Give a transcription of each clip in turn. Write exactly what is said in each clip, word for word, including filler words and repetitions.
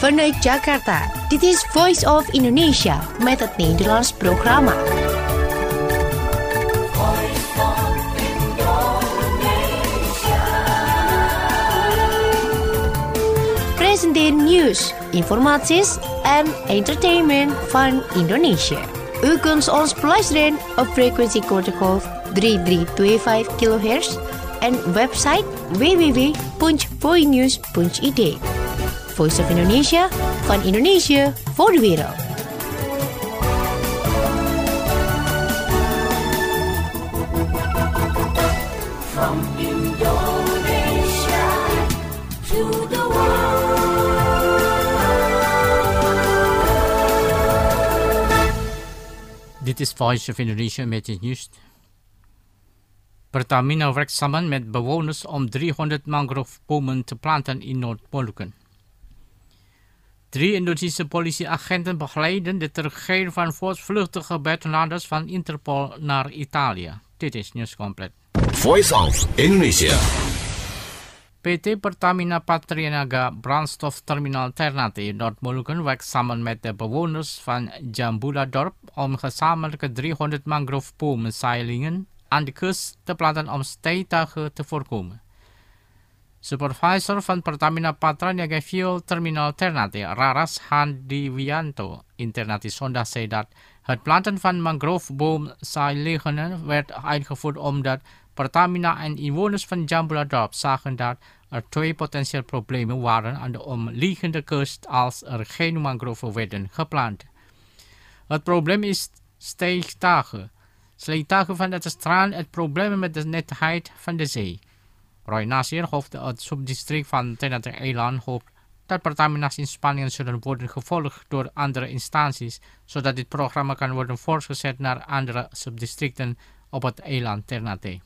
Vanuit Jakarta, dit is Voice of Indonesia met het Nederlands programma. Presenteren nieuws, informaties en entertainment van Indonesië. U kunt ons beluisteren op frequentie kortgolf drie drie twee vijf kilohertz en website w w w punt voinews punt i d. Voice of Indonesia, van Indonesië voor de wereld. From Indonesia to the world. Dit is Voice of Indonesia met het nieuws. Pertamina werkt samen met bewoners om driehonderd mangrovenbomen te planten in Noord-Molukken. Drie Indonesische politieagenten begeleiden de terugkeer van voortvluchtige buitenlanders van Interpol naar Italië. Dit is nieuws compleet. Voice of Indonesia. P T Pertamina Patrinaga Brandstofterminal Ternate in Noord-Molukken werkt samen met de bewoners van Jambuladorp om gezamenlijke driehonderd mangrovenbomenzeilingen aan de kust te planten om steektuigen te voorkomen. Supervisor van Pertamina Patrinaga Fuel Terminal Ternate, Raras Handiwianto, in Ternate zondag zei dat het planten van mangrovenboomzeilingen werd uitgevoerd omdat Pertamina en inwoners van Jambuladorp zagen dat er twee potentiële problemen waren aan de omliggende kust als er geen mangroven werden geplant. Het probleem is steektuigen. Sleetuigen van het strand het probleem met de netheid van de zee. Roy Nasir, hoofd het subdistrict van Ternate Eiland, hoopt dat Pertamina's inspanningen zullen worden gevolgd door andere instanties, zodat dit programma kan worden voortgezet naar andere subdistricten op het eiland Ternate.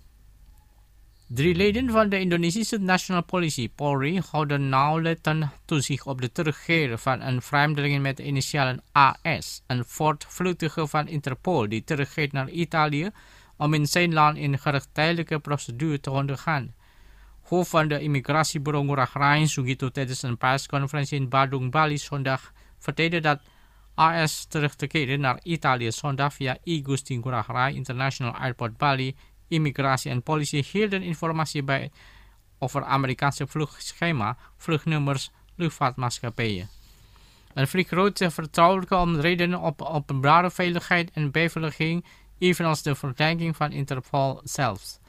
Drie leden van de Indonesische National Police, Polri, houden nauwlettend toezicht op de terugkeer van een vreemdeling met de initialen A S, een voortvluchtige van Interpol die terugkeert naar Italië om in zijn land een gerechtelijke procedure te ondergaan. Hoofd van de immigratiebureau Ngurah Rai, Sugito, tijdens een persconferentie in Badung, Bali zondag vertelde dat A S terug te keren naar Italië zondag via I Gusti Ngurah Rai International Airport Bali. Immigratie en politie hielden informatie bij over Amerikaanse vluchtschema, vluchtnummers, luchtvaartmaatschappijen. Een vrij grote vertrouwelijke omredenen op openbare veiligheid en beveiliging, evenals de verdenking van Interpol zelfs.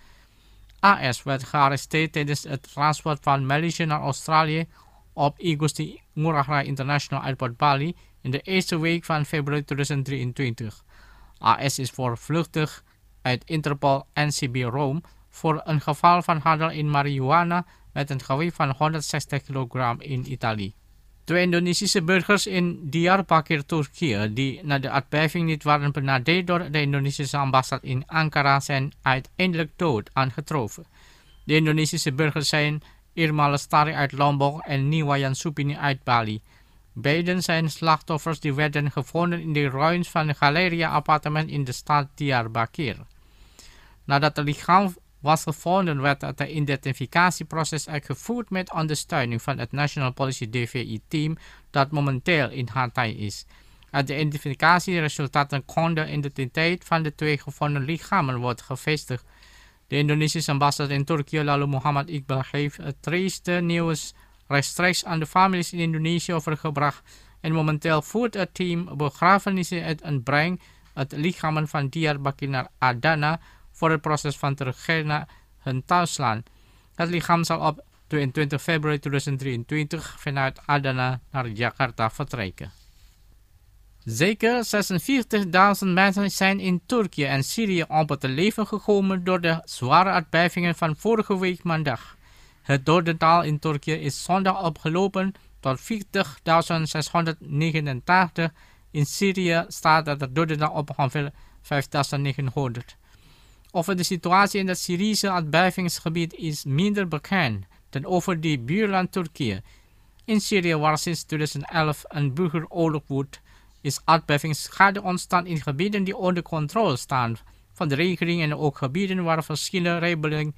A S werd gearresteerd tijdens het transport van Maleisië naar Australië op I Gusti Ngurah Rai International Airport Bali in de eerste week van februari tweeduizend drieëntwintig. A S is voortvluchtig uit Interpol N C B Rome voor een geval van handel in marihuana met een gewicht van honderdzestig kilogram in Italië. Twee Indonesische burgers in Diyarbakir, Turkije, die na de aardbeving niet waren benadeeld door de Indonesische ambassade in Ankara, zijn uiteindelijk dood aangetroffen. De Indonesische burgers zijn Irma Lestari uit Lombok en Niwayan Supini uit Bali. Beiden zijn slachtoffers die werden gevonden in de ruïnes van een galeria-appartement in de stad Diyarbakir. Nadat het lichaam was gevonden, werd het identificatieproces uitgevoerd met ondersteuning van het National Police D V I-team dat momenteel in Hatay is. Uit de identificatieresultaten kon de identiteit van de twee gevonden lichamen worden gevestigd. De Indonesische ambassade in Turkije, Lalu Muhammad Iqbal, heeft het trieste nieuws rechtstreeks aan de families in Indonesië overgebracht en momenteel voert het team begrafenissen uit en brengt het lichamen van Diyarbakir naar Adana voor het proces van terugkeer naar hun thuisland. Het lichaam zal op tweeëntwintig februari tweeduizend drieëntwintig vanuit Adana naar Jakarta vertrekken. Zeker zesenveertigduizend mensen zijn in Turkije en Syrië om het leven gekomen door de zware aardbevingen van vorige week maandag. Het dodental in Turkije is zondag opgelopen tot veertigduizend zeshonderdnegenentachtig. In Syrië staat dat het dodental op ongeveer vijfduizend negenhonderd. Over de situatie in het Syrische aardbevingsgebied is minder bekend dan over die buurland Turkije. In Syrië, waar sinds tweeduizend elf een burgeroorlog woedt, is aardbevingsschade ontstaan in gebieden die onder controle staan van de regering en ook gebieden waar verschillende rebellen,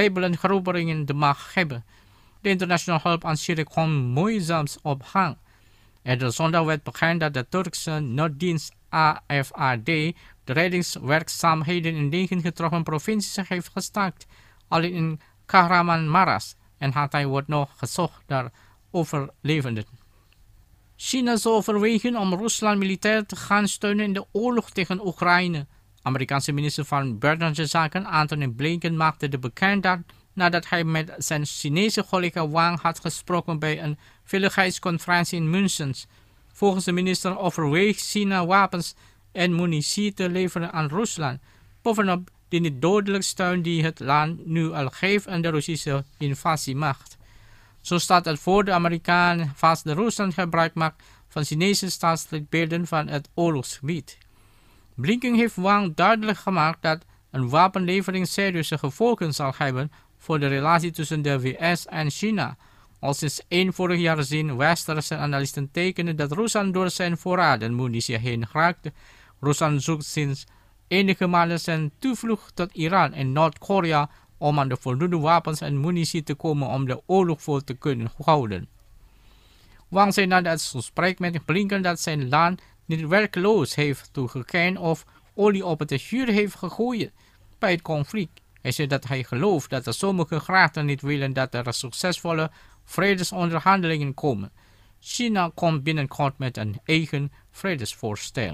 rebellengroeperingen de macht hebben. De internationale hulp aan Syrië komt moeizaam op gang. Eerder zondag werd bekend dat de Turkse nooddienst A F A D de reddingswerkzaamheden in negen getroffen provincies heeft gestaakt. Alleen in Kahramanmaras en Hatay wordt nog gezocht naar overlevenden. China zou overwegen om Rusland militair te gaan steunen in de oorlog tegen Oekraïne. Amerikaanse minister van Buitenlandse Zaken Antony Blinken maakte de bekend dat nadat hij met zijn Chinese collega Wang had gesproken bij een veiligheidsconferentie in München. Volgens de minister overweegt China wapens en munitie te leveren aan Rusland, bovenop de niet dodelijke steun die het land nu al geeft aan de Russische invasiemacht. Zo staat het voor de Amerikanen vast dat Rusland gebruik maakt van Chinese staatsbeelden van het oorlogsgebied. Blinken heeft Wang duidelijk gemaakt dat een wapenlevering serieuze gevolgen zal hebben voor de relatie tussen de V S en China. Al sinds eind vorig jaar zien westerse analisten tekenen dat Rusland door zijn voorraden munitie heen raakt. Rusland zoekt sinds enige maanden zijn toevlucht tot Iran en Noord-Korea om aan de voldoende wapens en munitie te komen om de oorlog vol te kunnen houden. Wang zei nadat het gesprek met Blinken dat zijn land niet werkloos heeft toegekend of olie op het vuur heeft gegooid bij het conflict. Hij zei dat hij gelooft dat de sommige graten niet willen dat er succesvolle vredesonderhandelingen komen. China komt binnenkort met een eigen vredesvoorstel.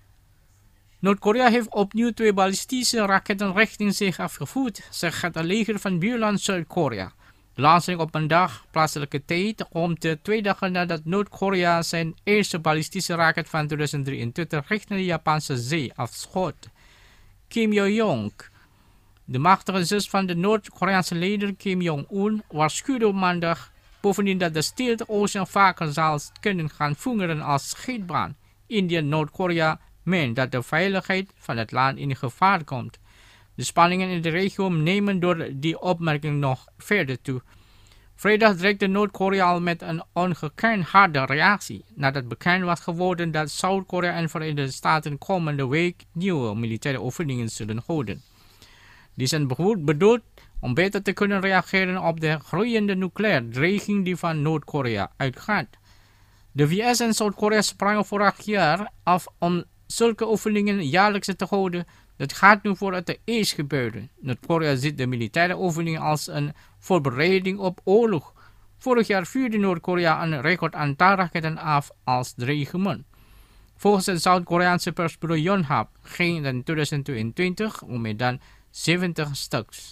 Noord-Korea heeft opnieuw twee ballistische raketten richting zich afgevoerd, zegt het leger van buurland Zuid-Korea. De lancering op een dag plaatselijke tijd komt twee dagen nadat Noord-Korea zijn eerste ballistische raket van tweeduizend drieëntwintig richting de Japanse zee afschoot. Kim Jong-un, de machtige zus van de Noord-Koreaanse leider Kim Jong-un, waarschuwde op maandag bovendien dat de Stilte Oceaan vaker zal kunnen gaan fungeren als schietbaan. India en Noord-Korea meent dat de veiligheid van het land in gevaar komt. De spanningen in de regio nemen door die opmerking nog verder toe. Vrijdag dreigde Noord-Korea al met een ongekend harde reactie, nadat bekend was geworden dat Zuid-Korea en Verenigde Staten komende week nieuwe militaire oefeningen zullen houden. Die zijn bedoeld om beter te kunnen reageren op de groeiende nucleaire dreiging die van Noord-Korea uitgaat. De V S en Zuid-Korea sprangen vorig jaar af om zulke oefeningen jaarlijks te houden. Dat gaat nu voor het eerst gebeuren. Noord-Korea ziet de militaire oefeningen als een voorbereiding op oorlog. Vorig jaar vuurde Noord-Korea een record aantal raketten af als dreigement. Volgens het Zuid-Koreaanse persbureau Yonhap ging het in tweeduizend tweeëntwintig om meer dan zeventig stuks.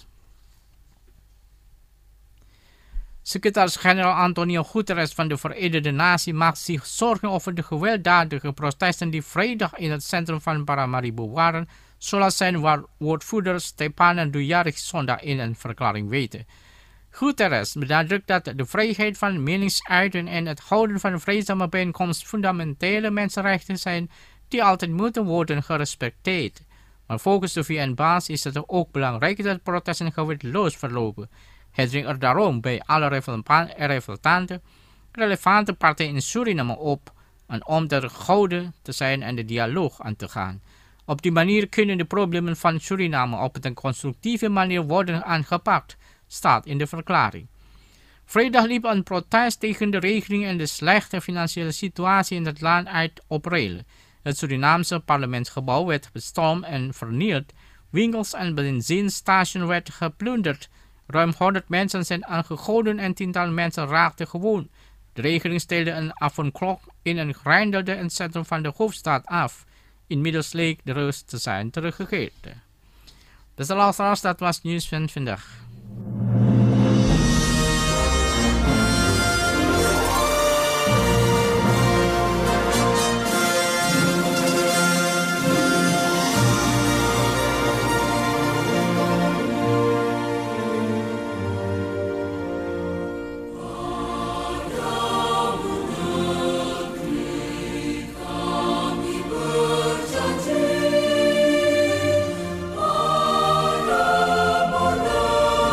Secretaris-generaal Antonio Guterres van de Verenigde Naties maakt zich zorgen over de gewelddadige protesten die vrijdag in het centrum van Paramaribo waren, zoals zijn woordvoerder Stepan Dujarric zondag in een verklaring weet. Guterres benadrukt dat de vrijheid van meningsuiting en het houden van vreedzame bijeenkomst fundamentele mensenrechten zijn die altijd moeten worden gerespecteerd. Maar volgens de V N-baas is het ook belangrijk dat protesten geweldloos verlopen. Hij dringt er daarom bij alle relevante, relevante partijen in Suriname op en om terughoudend te zijn en de dialoog aan te gaan. Op die manier kunnen de problemen van Suriname op een constructieve manier worden aangepakt, staat in de verklaring. Vrijdag liep een protest tegen de regering en de slechte financiële situatie in het land uit op rellen. Het Surinaamse parlementsgebouw werd bestormd en vernield, winkels en benzinestations werden geplunderd. Ruim honderd mensen zijn aangehouden en tientallen mensen raakten gewond. De regering stelde een avondklok in een grendelde in het centrum van de hoofdstad af. Inmiddels leek de rust te zijn teruggekeerd. Dus de luisteraars, dat was het nieuws van vandaag. Lord.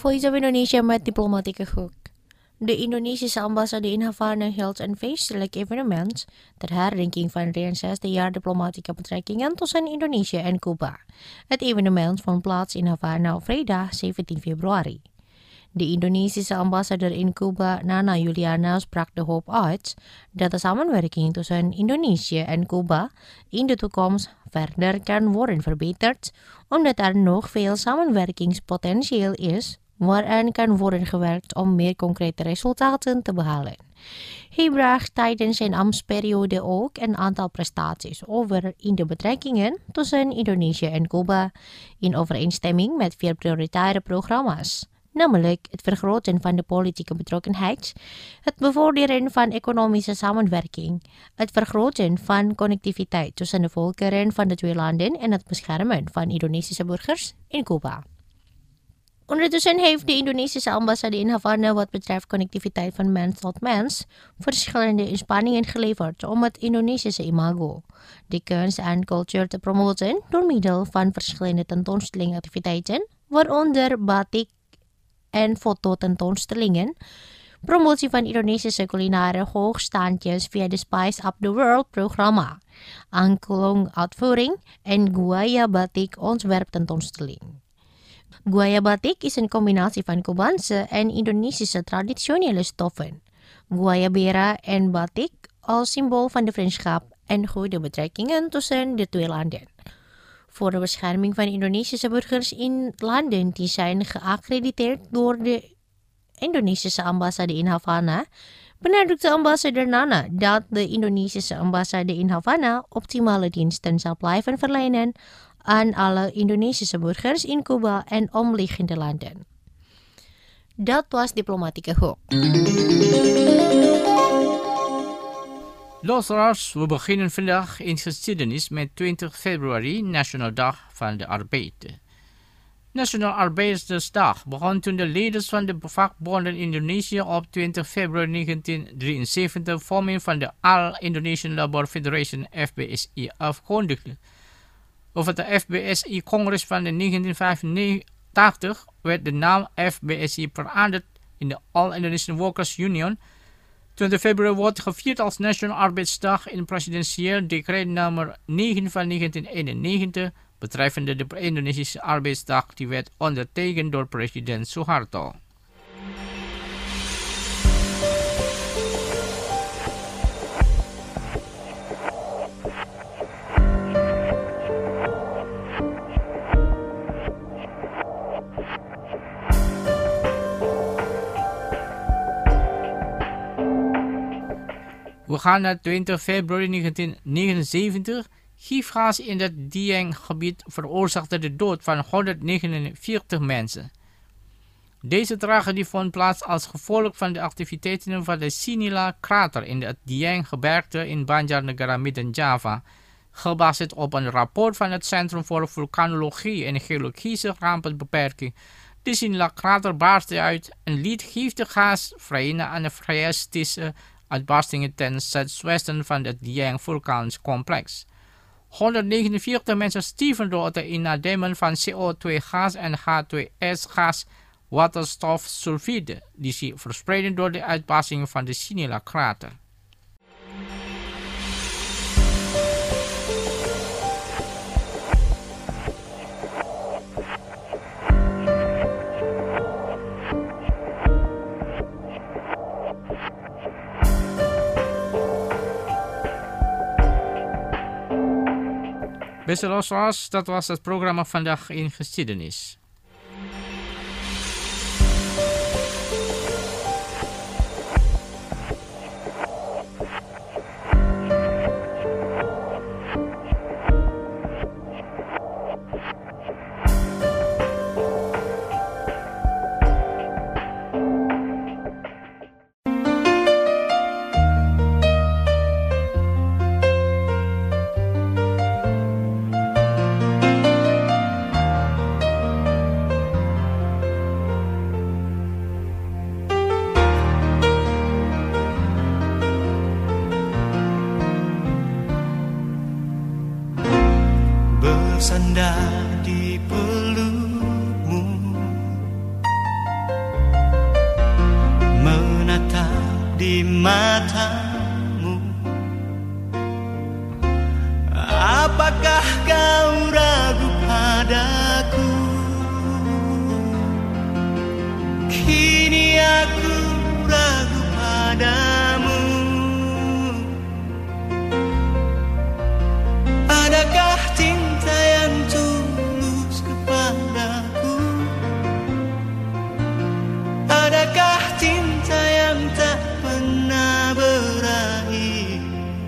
Voice of Indonesia met diplomatieke hoek. De Indonesische ambassade in Havana hield een feestelijk evenement ter herdenking van drieënzestig jaar diplomatieke betrekkingen tussen Indonesië en Cuba. Het evenement vond plaats in Havana op vrijdag zeventien februari. De Indonesische ambassadeur in Cuba, Nana Juliana, sprak de hoop uit dat de samenwerking tussen Indonesië en Cuba in de toekomst verder kan worden verbeterd, omdat er nog veel samenwerkingspotentieel is waaraan kan worden gewerkt om meer concrete resultaten te behalen. Hij bracht tijdens zijn ambtsperiode ook een aantal prestaties over in de betrekkingen tussen Indonesië en Cuba, in overeenstemming met vier prioritaire programma's, namelijk het vergroten van de politieke betrokkenheid, het bevorderen van economische samenwerking, het vergroten van connectiviteit tussen de volkeren van de twee landen en het beschermen van Indonesische burgers in Cuba. Ondertussen heeft de Indonesische ambassade in Havana wat betreft connectiviteit van mens tot mens verschillende inspanningen geleverd om het Indonesische imago, de kunst en cultuur te promoten door middel van verschillende tentoonstellingactiviteiten, waaronder batik en fototentoonstellingen, promotie van Indonesische culinaire hoogstandjes via de Spice Up the World programma, angklung uitvoering en guaya batik ontwerptentoonstelling. Guaya batik is een combinatie van Cubaanse en Indonesische traditionele stoffen, guayabera en batik als symbool van de vriendschap en goede betrekkingen tussen de twee landen. Voor de bescherming van Indonesische burgers in landen die zijn geaccrediteerd door de Indonesische ambassade in Havana, benadrukte ambassadeur Nana dat de Indonesische ambassade in Havana optimale diensten zal blijven verlenen aan alle Indonesische burgers in Cuba en omliggende landen. Dat was diplomatieke hoek. Luisteraars, we beginnen vandaag in geschiedenis met twintig februari, Nationale Dag van de Arbeid. Nationale Arbeidersdag begon toen de leiders van de vakbonden in Indonesië op twintig februari negentien drieënzeventig vorming van de All-Indonesian Labour Federation F B S I afkondigden. Over het F B S I-congres van de negentien vijfentachtig werd de naam F B S I veranderd in de All-Indonesian Workers Union. twintig februari wordt gevierd als Nationale Arbeidsdag in presidentieel decreet nummer negen van negentien eenennegentig betreffende de Indonesische Arbeidsdag, die werd ondertekend door president Suharto. We gaan naar twintig februari negentien negenenzeventig. Gifgas in het Dieng-gebied veroorzaakte de dood van honderdnegenenveertig mensen. Deze tragedie vond plaats als gevolg van de activiteiten van de Sinila-krater in het Dieng-gebergte in Banjarnegara, Midden-Java, gebaseerd op een rapport van het Centrum voor Vulkanologie en Geologische Rampenbeperking. De Sinila-krater barstte uit en liet giftig gas vrij na anafrestische uitbarstingen ten zuidwesten van het Dieng vulkanisch complex. honderdnegenenveertig mensen stierven door het inademen van C O twee gas en H twee S gas, waterstofsulfide, die zich verspreiden door de uitbarstingen van de Sinila-krater. Beste luisteraars, dat was het programma vandaag in geschiedenis. Bersandar di pelukmu, di matamu. Apakah kau ragu padaku? Kini aku ragu padamu. Adakah cinta yang tulus kepadaku? Adakah cinta yang tak pernah berakhir?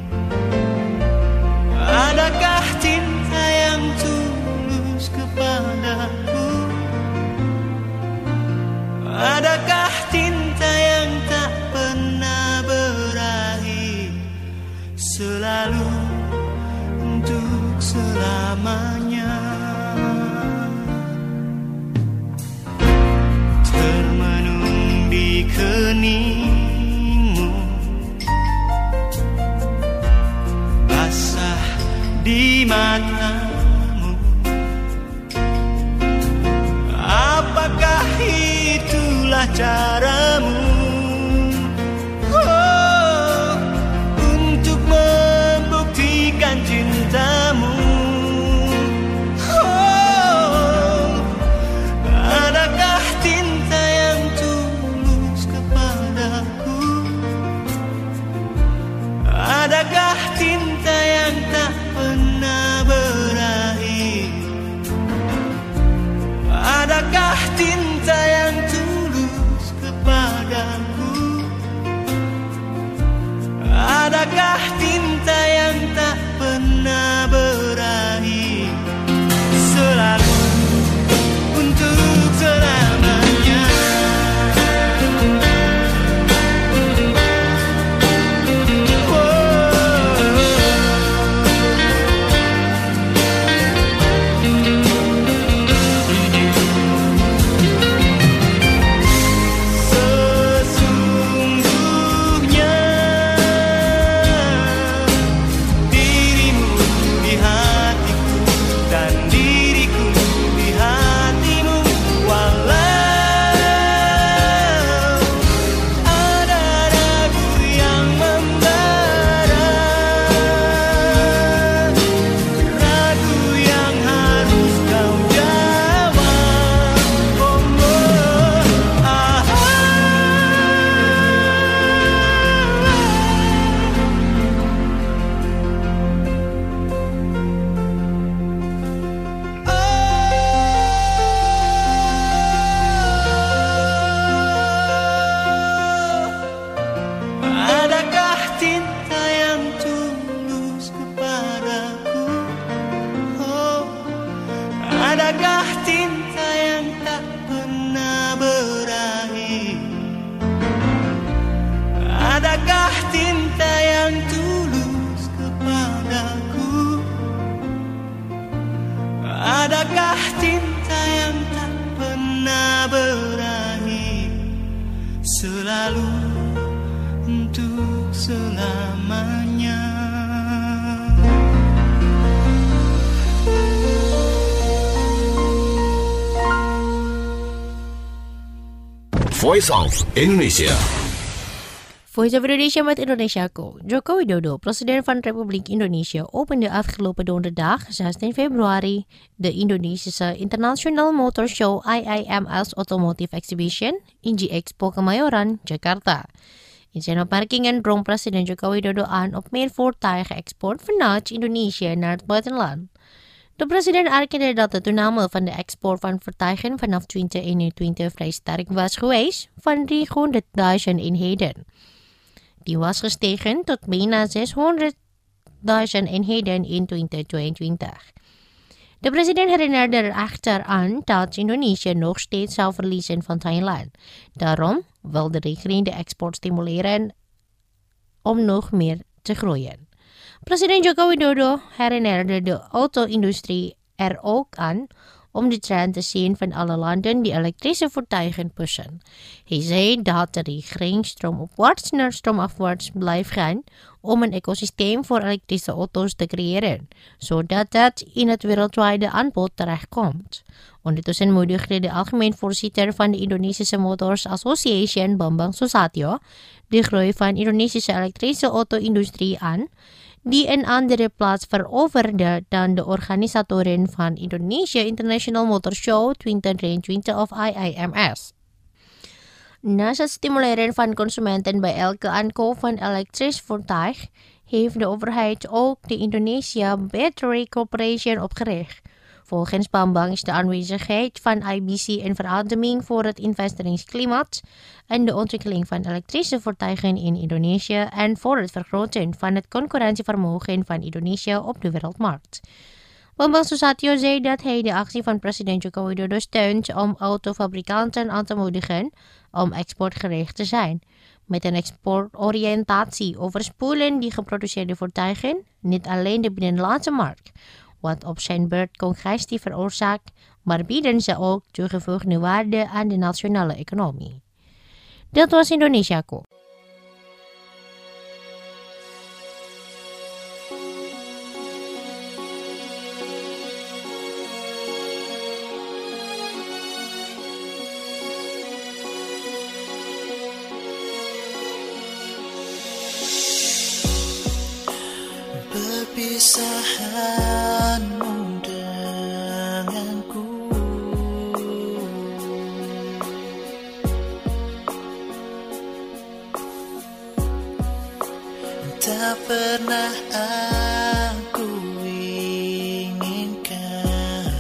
Adakah cinta yang tulus kepadaku? Adakah cinta yang tak pernah berakhir? Selalu untuk selamanya. Termenung di keningmu, basah di matamu. Apakah itulah caramu? Oh, untuk membuktikan cintamu. Oh, adakah cinta yang tulus kepadaku? Adakah cinta yang tak pernah berakhir? Adakah cinta yang tulus kepadaku? Adakah cinta yang tak pernah berakhir? Selalu untuk selamanya. Sesungguhnya dirimu di hatiku dan diriku di hatimu. Walau ada ragu yang membara, ragu yang harus kau jawab. Oh, oh, ah, adakah cinta yang tulus kepadaku? Oh, adakah cinta yang tak pernah berakhir? Adakah cinta yang tulus kepadaku? Adakah cinta yang tak pernah berakhir? Selalu untuk selamanya. Voice of Indonesia. Voice of Indonesia met Indonesiaku. Joko Widodo, president van Republiek Indonesia, opende afgelopen donderdag, zestien februari, de Indonesische International Motor Show I I M S Automotive Exhibition, I N G Expo Kemayoran, Jakarta. In zijn opmerkingen drong president Joko Widodo aan op meer voertuigenexport vanuit Indonesië naar het buitenland. De president erkende dat de toename van de export van voertuigen vanaf twintig eenentwintig vrij sterk was geweest, van driehonderdduizend eenheden. Die was gestegen tot bijna zeshonderdduizend eenheden in twintig tweeëntwintig. De president herinnerde er echter aan dat Indonesië nog steeds zou verliezen van Thailand. Daarom wil de regering de export stimuleren om nog meer te groeien. President Joko Widodo herinnerde de auto-industrie er ook aan om de trend te zien van alle landen die elektrische voertuigen pushen. Hij zei dat de regering stroomopwaarts naar stroomafwaarts blijft gaan om een ecosysteem voor elektrische auto's te creëren, zodat het in het wereldwijde aanbod terechtkomt. Ondertussen moedigde de algemeen voorzitter van de Indonesische Motors Association, Bambang Susatyo, de groei van Indonesische elektrische auto-industrie aan, die een andere plaats veroverde dan de organisatoren van Indonesia International Motor Show twintig drieëntwintig of I I M S. Naast het stimuleren van consumenten bij elke aankoop van elektrisch voertuig, heeft de overheid ook de Indonesia Battery Corporation opgericht. Volgens Bambang is de aanwezigheid van I B C een verademing voor het investeringsklimaat en de ontwikkeling van elektrische voertuigen in Indonesië en voor het vergroten van het concurrentievermogen van Indonesië op de wereldmarkt. Bambang Susatyo zei dat hij de actie van president Joko Widodo steunt om autofabrikanten aan te moedigen om exportgericht te zijn. Met een exportoriëntatie overspoelen die geproduceerde voertuigen niet alleen de binnenlandse markt, wat op zijn beurt congestie veroorzaakt, maar bieden ze ook toegevoegde waarde aan de nationale economie. Dat was Indonesiaku. Perpisahanmu denganku tak pernah aku inginkan,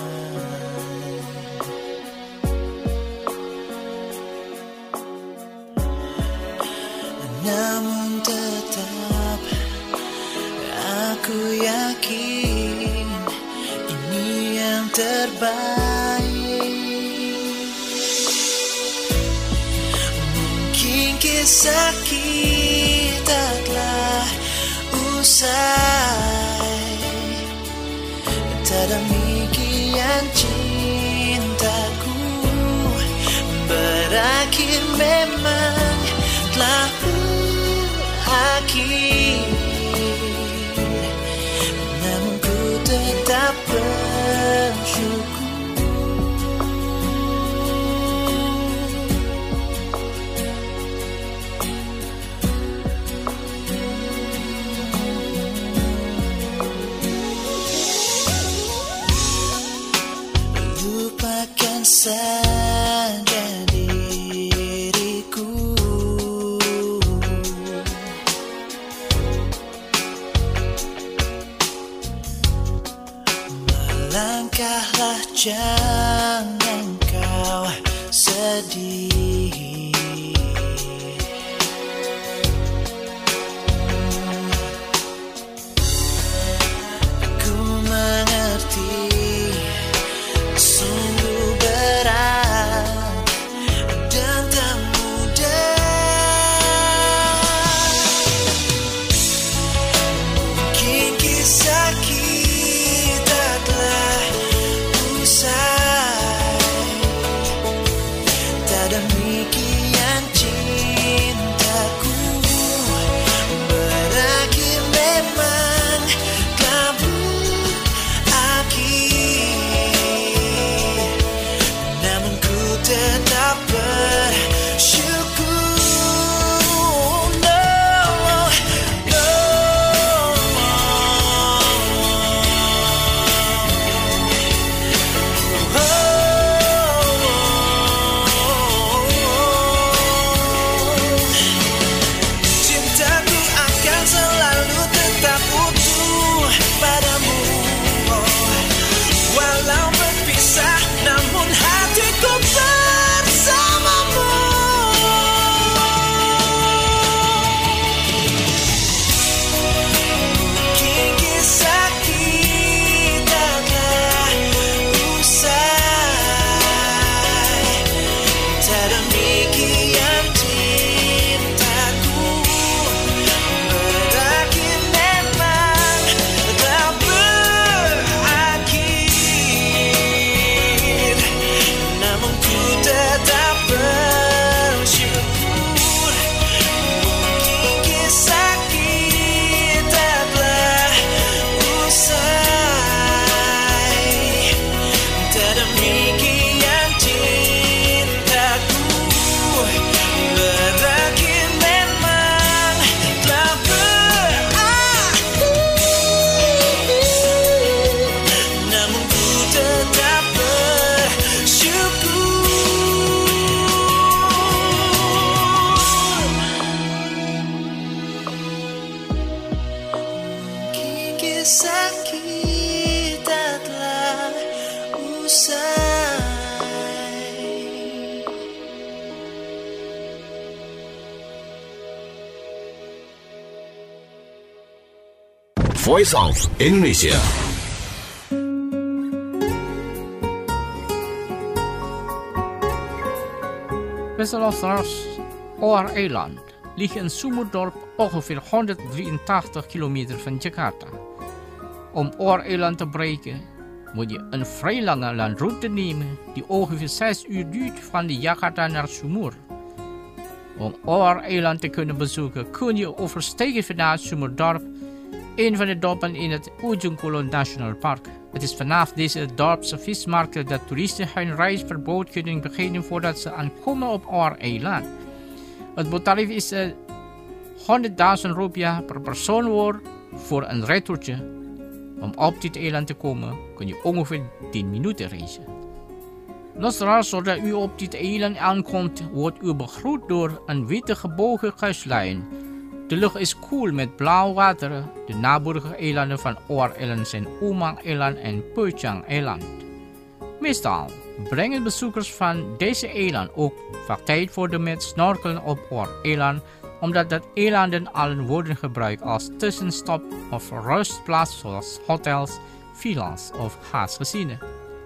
namun tetap aku yakin ini yang terbaik. Mungkin kisah kita telah usai, tak demikian cintaku berakhir, memang telah berakhir. Tetap bersyukur. Lupakan saja diriku, langkahlah, jangan kau sedih. Aku mengerti sungguh berat dan tak mudah. Mungkin kisah kita telah usai, tak demikian Voice of Indonesia. Beste luisteraars, Oar-eiland ligt in Sumerdorp ongeveer honderddrieëntachtig kilometer van Jakarta. Om Oar-eiland te bereiken moet je een vrij lange landroute nemen die ongeveer zes uur duurt van de Jakarta naar Sumur. Om Oar-eiland te kunnen bezoeken kun je oversteken vanuit Sumerdorp, een van de dorpen in het Ujung Kulon National Park. Het is vanaf deze dorpse vismarkt dat toeristen hun reis per boot kunnen beginnen voordat ze aankomen op Oar-eiland. Het boottarief is uh, honderdduizend rupiah per persoon voor een retourtje. Om op dit eiland te komen kun je ongeveer tien minuten reizen. Luisteraars, zodra u op dit eiland aankomt, wordt u begroet door een witte gebogen kustlijn. De lucht is koel met blauw water. De naburige eilanden van Oar-eiland zijn Umang-eiland en Puchang-eiland. Meestal brengen bezoekers van deze eiland ook vaak tijd voor de met snorkelen op Oar-eiland, omdat dat eilanden allen worden gebruikt als tussenstop of rustplaats zoals hotels, villa's of huisgezinnen.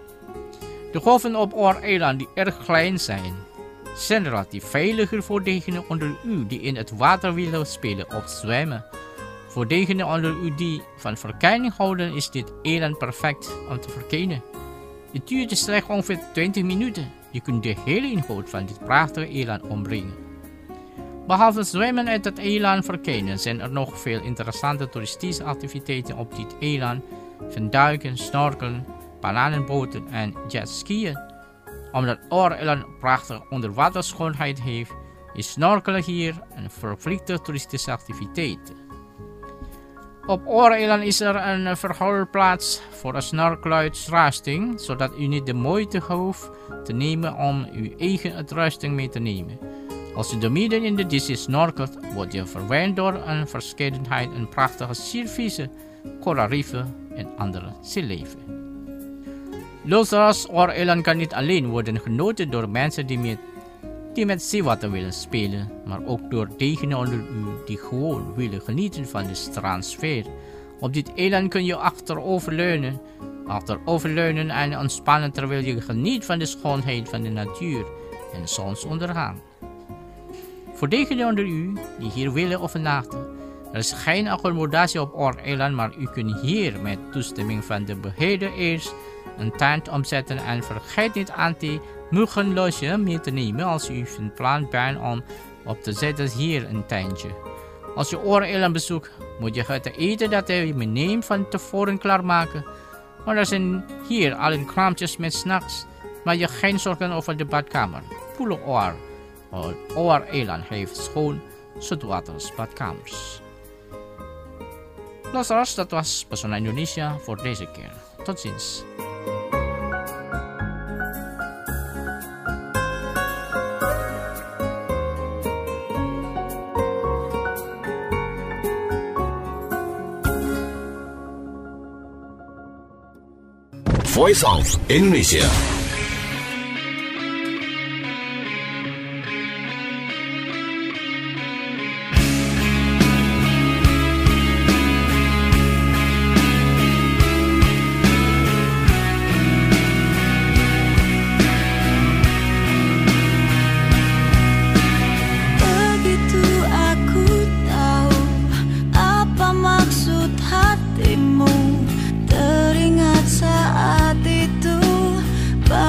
De golven op Oar-eiland die erg klein zijn, zijn relatief veiliger voor degenen onder u die in het water willen spelen of zwemmen. Voor degenen onder u die van verkenning houden is dit eiland perfect om te verkennen. Het duurt slechts ongeveer twintig minuten. Je kunt de hele inhoud van dit prachtige eiland ombrengen. Behalve zwemmen uit het eiland verkennen zijn er nog veel interessante toeristische activiteiten op dit eiland, van duiken, snorkelen, bananenboten en jetskiën. Omdat Oar-eiland prachtige onderwaterschoonheid heeft, is snorkelen hier een verplichte toeristische activiteit. Op Oar-eiland is er een verhuurplaats voor een snorkeluitrusting, zodat u niet de moeite hoeft te nemen om uw eigen uitrusting mee te nemen. Als u de midden in de Disney snorkelt, wordt je verwend door een verscheidenheid en prachtige siervissen, koralrieven en andere zeeleven. Luisteraars, Oar-eiland kan niet alleen worden genoten door mensen die met, die met zeewater willen spelen, maar ook door degenen onder u die gewoon willen genieten van de strandsfeer. Op dit eiland kun je achteroverleunen, achteroverleunen en ontspannen terwijl je geniet van de schoonheid van de natuur en zonsondergang. Voor degenen onder u die hier willen overnachten, er is geen accommodatie op Oar-eiland, maar u kunt hier met toestemming van de beheerder eerst een tent omzetten en vergeet niet anti-muggenloosje mee te nemen als u van plan bent om op te zetten hier een tentje. Als je Oar-eiland bezoekt, moet je het eten dat je meeneemt van tevoren klaarmaken. Maar er zijn hier al een kraampjes met snacks, maar je geen zorgen over de badkamer. Pulau Oar. Oar-eiland heeft schoon zoetwatersbadkamers. Luisteraars, dat was Pesona Indonesia voor deze keer. Tot ziens. Voice of Indonesia. Teringat saat itu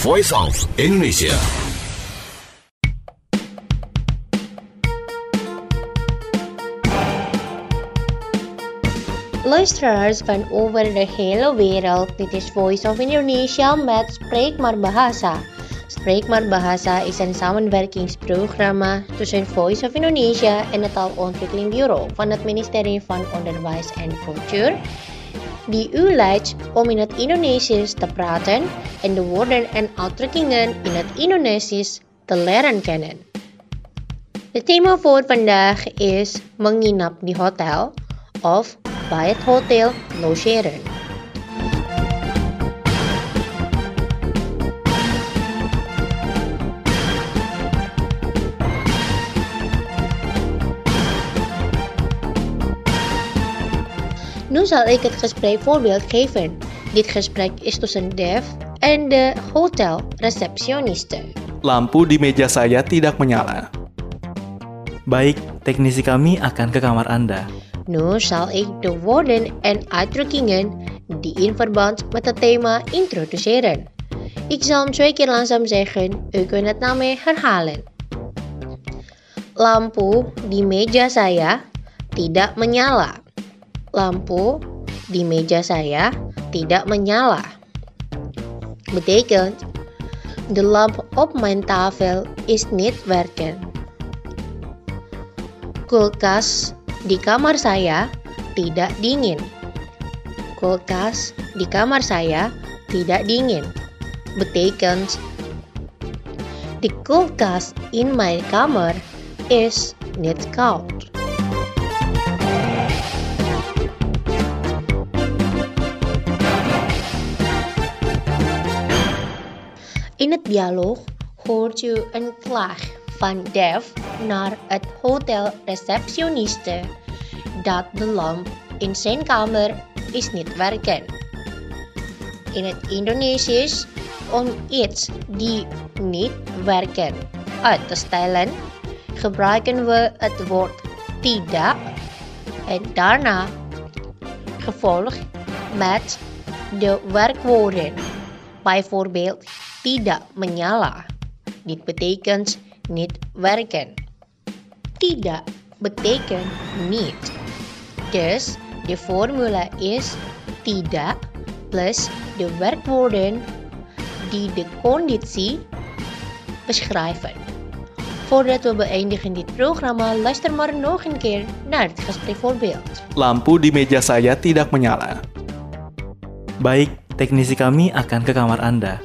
Voice of Indonesia. Luisteraars van over de hele wereld, dit is Voice of Indonesia met Spreek maar Bahasa. Spreek maar Bahasa is een samenwerkingsprogramma tussen Voice of Indonesia en het Taalontwikkelingbureau van het ministerie van Onderwijs en Cultuur, die u leidt om in het Indonesisch te praten en de woorden en uitdrukkingen in het Indonesisch te leren kennen. Het thema voor vandaag is menginap di hotel of bij het hotel logeren. Nu zal ik het gesprek voorbeeld geven. Dit gesprek is tussen Dev en de hotelreceptioniste. Lampu di meja saya tidak menyala. Baik, teknisi kami akan ke kamar Anda. Nu zal ik de woorden en uitdrukkingen die in verband met het thema introduceren. Ik zal hem twee keer langzaam zeggen, u kunt het na mij herhalen. Lampu di meja saya tidak menyala. Lampu di meja saya tidak menyala. Betekent, de lamp op mijn tafel is niet werken. Kulkas di kamar saya tidak dingin. Kulkas di kamar saya tidak dingin. Betekent, de kulkas in mijn kamer is niet koud. In het dialoog hoort u een klaag van Dev naar het hotelreceptioniste dat de lamp in zijn kamer is niet werken. In het Indonesisch, om iets die niet werken uit te stellen, gebruiken we het woord tidak en daarna gevolgd met de werkwoorden. Bijvoorbeeld tidak menyala. Dit betekent niet werken. Tidak betekent niet. Dus de formule is tidak plus de werkwoorden die de conditie beschrijven. Voordat we beëindigen dit programma, luister maar nog een keer naar het gesprekvoorbeeld. Lampu di meja saya tidak menyala. Baik, teknisi kami akan ke kamar Anda.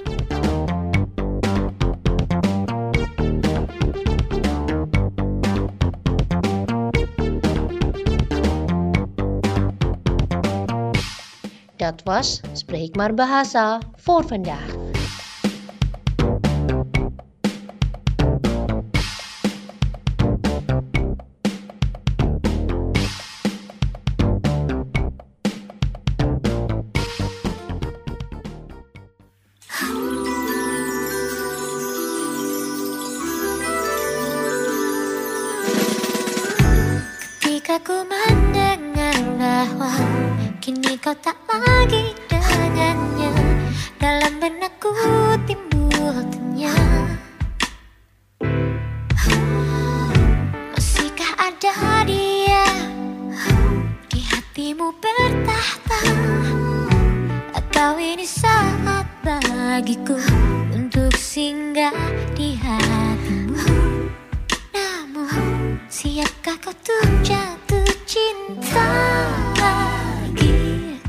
Dat was Spreek maar Bahasa voor vandaag. Ketika ku mendengar bahwa kini kau tak lagi dengannya, dalam benakku timbul tanya, masihkah ada dia di hatimu bertahta, atau ini saat bagiku untuk singgah di hatimu. Namun siapkah kau tuh jatuh cinta lagi?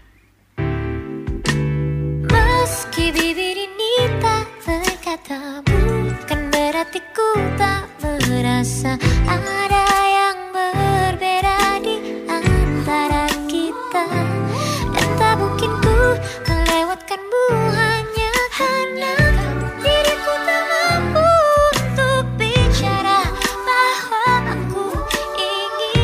Meski bibir ini tak berkata, bukan berarti ku tak merasa ada yang berbeda di antara kita. Dan tak mungkin ku melewatkanmu hanya karena diriku tak mampu untuk bicara bahwa aku ingin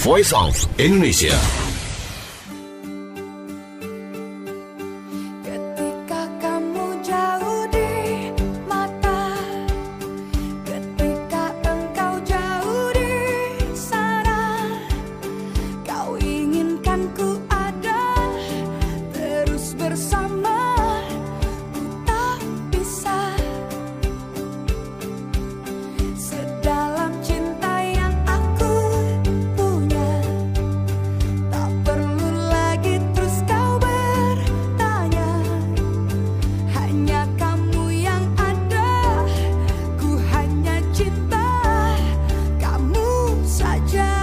Voice of Indonesia. Ketika kamu jauh di mata, ketika engkau jauh di sana, kau inginkan ku ada terus bersama, ku tak bisa. Sedalam cinta yang aku punya, tak perlu lagi terus kau bertanya. Hanya kamu yang ada, ku hanya cinta kamu saja.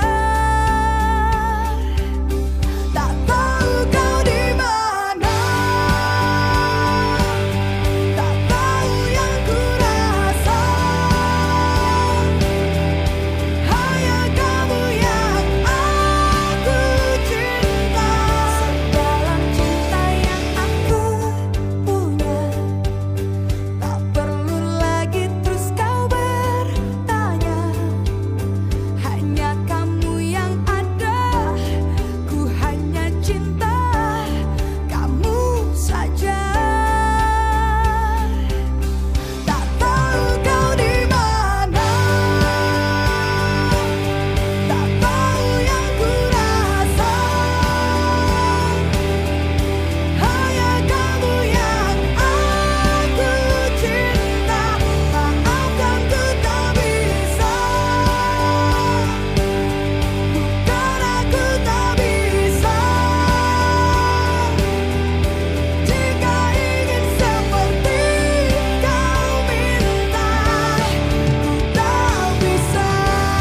Tak tahu kau di mana, tak tahu yang ku rasa. Hanya kamu yang aku cinta. Sedalam cinta yang aku punya, tak perlu lagi terus kau bertanya. Hanya kamu yang ada, ku hanya cinta kamu saja. Tak tahu kau di mana, tak tahu yang ku rasa. Hanya kamu yang aku cinta. Maafkan ku tak bisa, bukan aku tak bisa. Jika ingin seperti kau minta, ku tak bisa.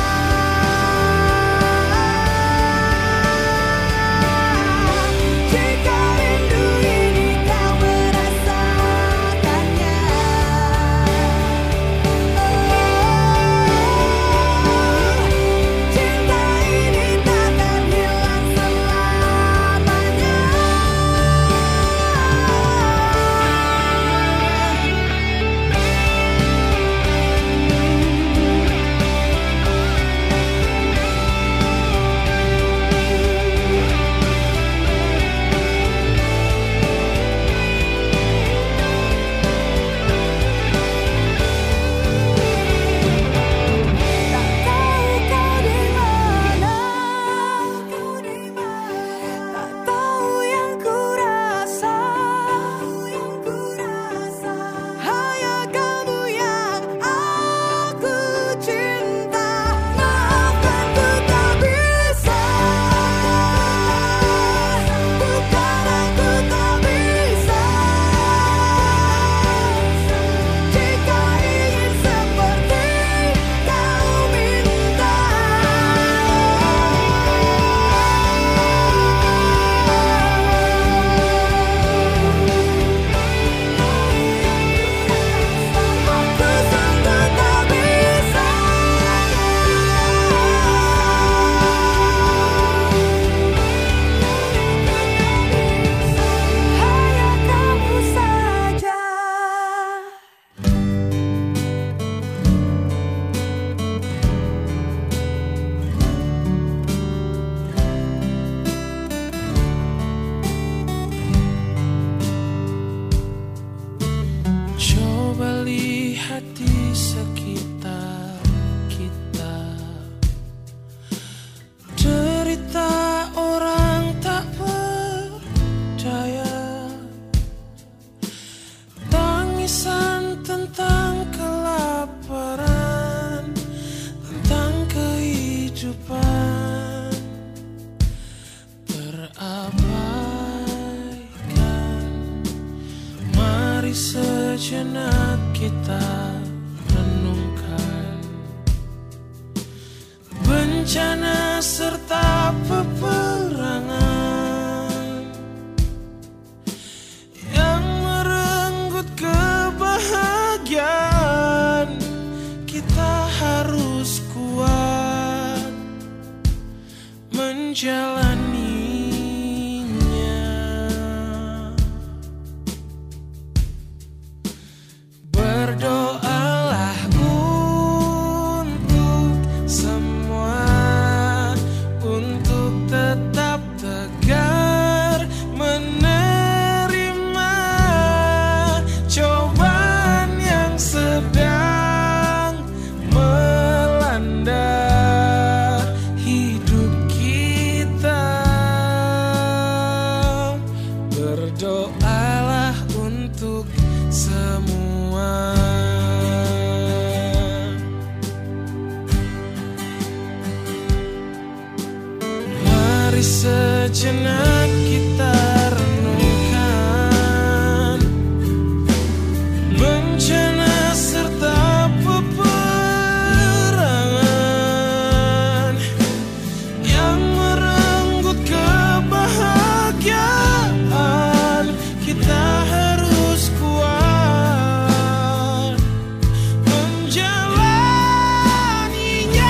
Jika rindu ini kau merasakannya, cinta ini takkan hilang selamanya. Tak tahu kau di mana, tak tahu yang ku rasa. Hanya kamu yang aku cinta. Maafkan ku tak bisa, bukan aku tak bisa. Jika ingin seperti kau minta, aku sungguh tak bisa. Hanya kamu saja. Coba lihat di sekitar kita, derita orang tak berdaya, tangisan tentang kelaparan, tentang kehidupan terabaikan. Mari sejenak kita renungkan bencana serta peperangan yang merenggut kebahagiaan. Kita harus kuat menjalaninya. Berdoalah untuk semua, untuk Mari sejenak kita renungkan bencana serta peperangan yang merenggut kebahagiaan. Kita harus kuat menjalaninya.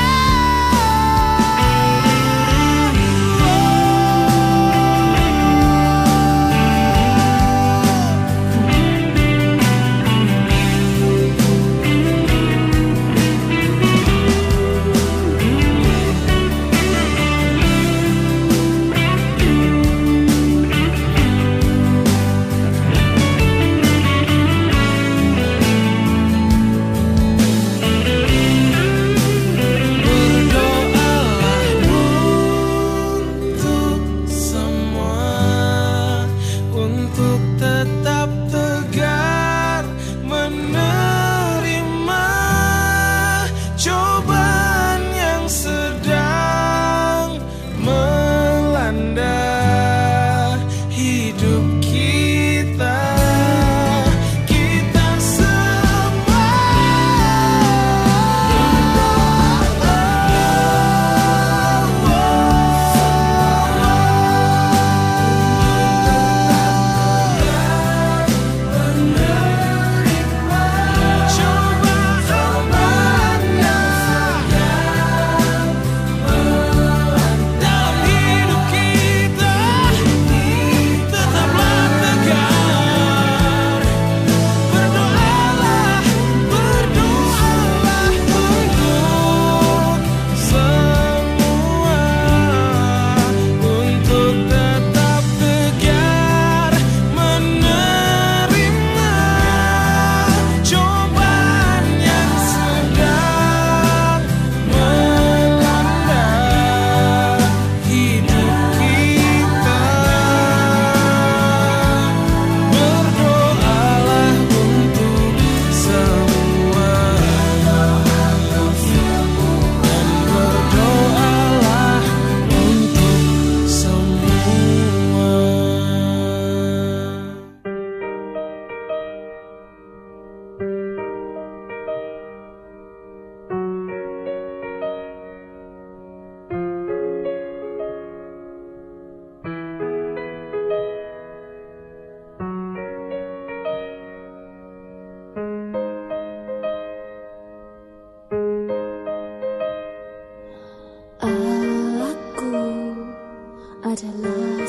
Adalah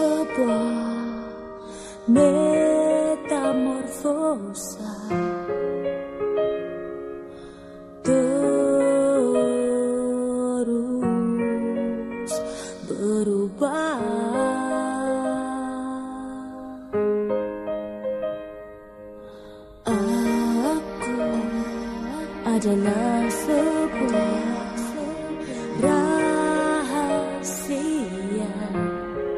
sebuah metamorfosa, terus berubah. Aku adalah sebuah rahasia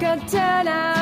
ke tenang.